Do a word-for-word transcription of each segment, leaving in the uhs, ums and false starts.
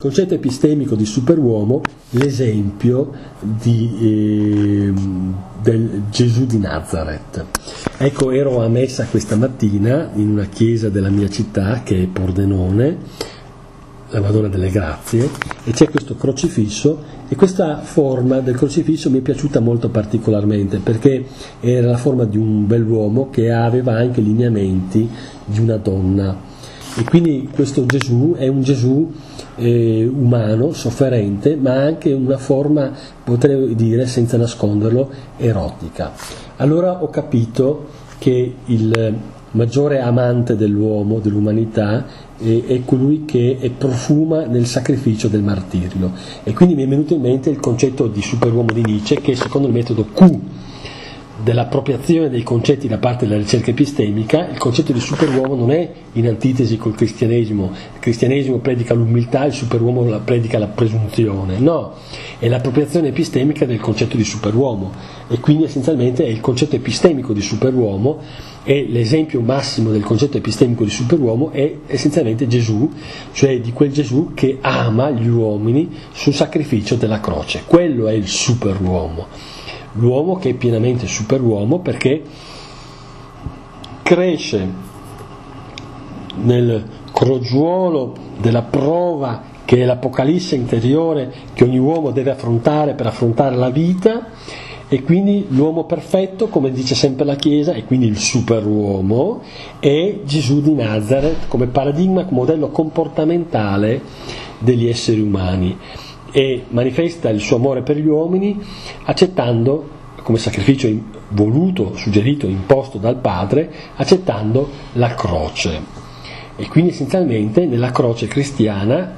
Concetto epistemico di superuomo, l'esempio di, eh, del Gesù di Nazareth. Ecco, ero a messa questa mattina in una chiesa della mia città, che è Pordenone, la Madonna delle Grazie, e c'è questo crocifisso, e questa forma del crocifisso mi è piaciuta molto particolarmente, perché era la forma di un bell'uomo che aveva anche i lineamenti di una donna. E quindi questo Gesù è un Gesù eh, umano, sofferente, ma anche una forma, potrei dire senza nasconderlo, erotica. Allora ho capito che il maggiore amante dell'uomo, dell'umanità, è, è colui che è profuma nel sacrificio del martirio. E quindi mi è venuto in mente il concetto di superuomo di Nietzsche, che secondo il metodo Q dell'appropriazione dei concetti da parte della ricerca epistemica, il concetto di superuomo non è in antitesi col cristianesimo. Il cristianesimo predica l'umiltà, il superuomo predica la presunzione. No, è l'appropriazione epistemica del concetto di superuomo, e quindi essenzialmente è il concetto epistemico di superuomo, e l'esempio massimo del concetto epistemico di superuomo è essenzialmente Gesù, cioè di quel Gesù che ama gli uomini sul sacrificio della croce. Quello è il superuomo. L'uomo che è pienamente superuomo, perché cresce nel crogiuolo della prova che è l'apocalisse interiore che ogni uomo deve affrontare per affrontare la vita, e quindi l'uomo perfetto, come dice sempre la Chiesa, e quindi il superuomo, è Gesù di Nazareth come paradigma, come modello comportamentale degli esseri umani. E manifesta il suo amore per gli uomini accettando, come sacrificio voluto, suggerito, imposto dal Padre, accettando la croce. E quindi essenzialmente nella croce cristiana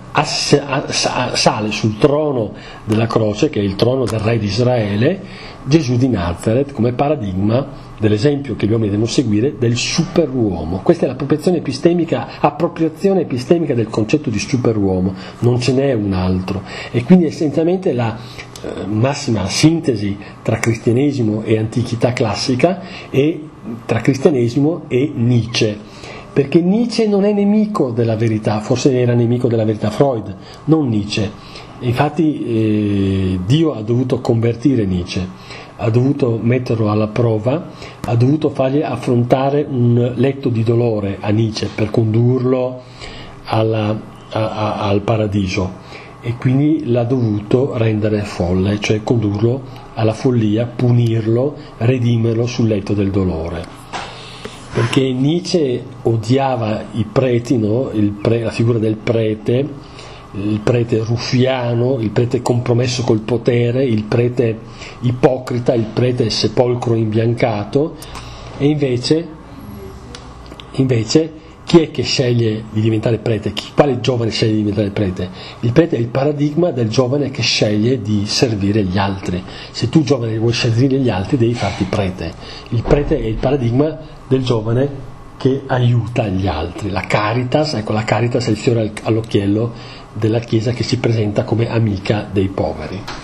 sale sul trono della croce, che è il trono del re di Israele, Gesù di Nazareth come paradigma dell'esempio che gli uomini devono seguire del superuomo. Questa è l'appropriazione epistemica, appropriazione epistemica del concetto di superuomo, non ce n'è un altro. E quindi essenzialmente la eh, massima sintesi tra cristianesimo e antichità classica e tra cristianesimo e Nietzsche. Perché Nietzsche non è nemico della verità, forse era nemico della verità Freud, non Nietzsche. Infatti eh, Dio ha dovuto convertire Nietzsche, ha dovuto metterlo alla prova, ha dovuto fargli affrontare un letto di dolore a Nietzsche per condurlo alla, a, a, al paradiso, e quindi l'ha dovuto rendere folle, cioè condurlo alla follia, punirlo, redimerlo sul letto del dolore. Perché Nietzsche odiava i preti, no? il pre, la figura del prete, il prete ruffiano, il prete compromesso col potere, il prete ipocrita, il prete sepolcro imbiancato. E invece, invece chi è che sceglie di diventare prete? Chi, quale giovane sceglie di diventare prete? Il prete è il paradigma del giovane che sceglie di servire gli altri. Se tu giovane vuoi servire gli altri devi farti prete. Il prete è il paradigma del giovane che aiuta gli altri. La Caritas, ecco, la Caritas è il fiore all'occhiello della Chiesa che si presenta come amica dei poveri.